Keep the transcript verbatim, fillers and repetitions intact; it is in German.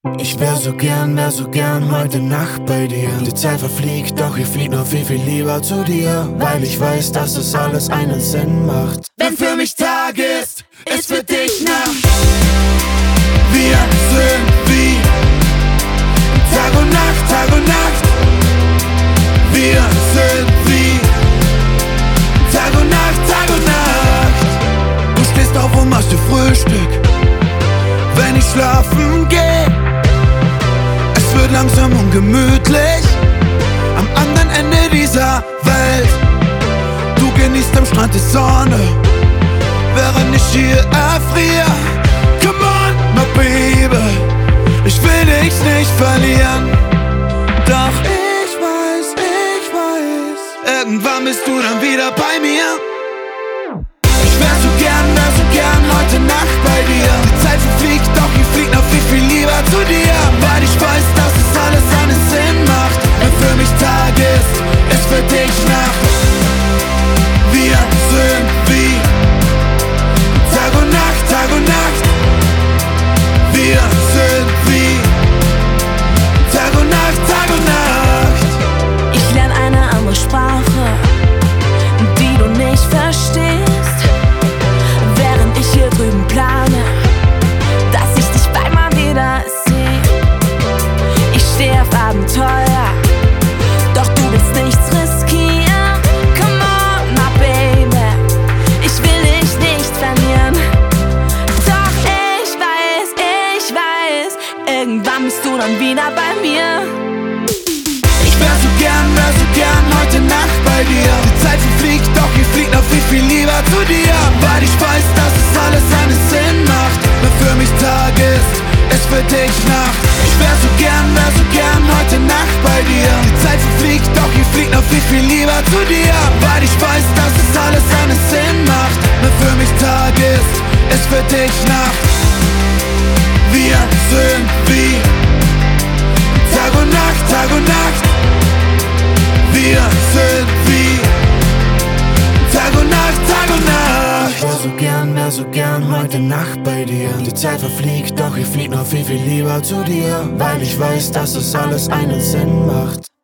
Ich wär so gern, wär so gern heute Nacht bei dir. Die Zeit verfliegt, doch ich flieg noch viel, viel lieber zu dir, weil ich weiß, dass es alles einen Sinn macht. Wenn für mich Tag ist, ist für dich Nacht. Wir sind wie Tag und Nacht, Tag und Nacht. Wir sind wie Tag und Nacht, Tag und Nacht. Du stehst auf und machst dir Frühstück, wenn ich schlafen geh. Es wird langsam ungemütlich am anderen Ende dieser Welt. Du genießt am Strand die Sonne, während ich hier erfrier. Come on, my baby, ich will dich nicht verlieren. Doch ich weiß, ich weiß, irgendwann bist du dann wieder bei mir. Ich wär so gern, wär so gern heute Nacht bei dir. Die Zeit verfliegt, doch ich flieg noch viel, viel lieber zu dir, weil ich weiß, dass es alles einen Sinn macht. Wenn für mich Tag ist, ist für dich Nacht. Wir sind wie Tag und Nacht, Tag und Nacht. Wir sind wie Tag und Nacht, Tag und Nacht. Ich lerne eine andere Sprache, die du nicht verstehst, während ich hier drüben plane, dass ich dich bald mal wieder sehe. Ich steh auf Abenteuer, doch du willst nichts riskieren. Come on, my baby, ich will dich nicht verlieren. Doch ich weiß, ich weiß, irgendwann bist du dann wieder bei mir. Ich wär so gern, wär so gern heute Nacht bei dir. Die Zeit verfliegt, doch ich flieg noch viel, viel lieber zu dir, weil ich weiß, dass es alles einen Sinn macht. Wenn für mich Tag ist, ist für dich Nacht. Ich wär so gern, wär so gern heute Nacht bei dir. Die Zeit verfliegt, doch ich flieg noch viel, viel lieber zu dir, weil ich weiß, dass es alles einen Sinn macht. Wenn für mich Tag ist, ist für dich Nacht. Wir sind wie Tag und Nacht, Tag und Nacht. Wir sind wie Tag und Nacht, Tag und Nacht. Ich wär so gern, wär so gern heute Nacht bei dir. Die Zeit verfliegt, doch ich flieg noch viel, viel lieber zu dir, weil ich weiß, dass es alles einen Sinn macht.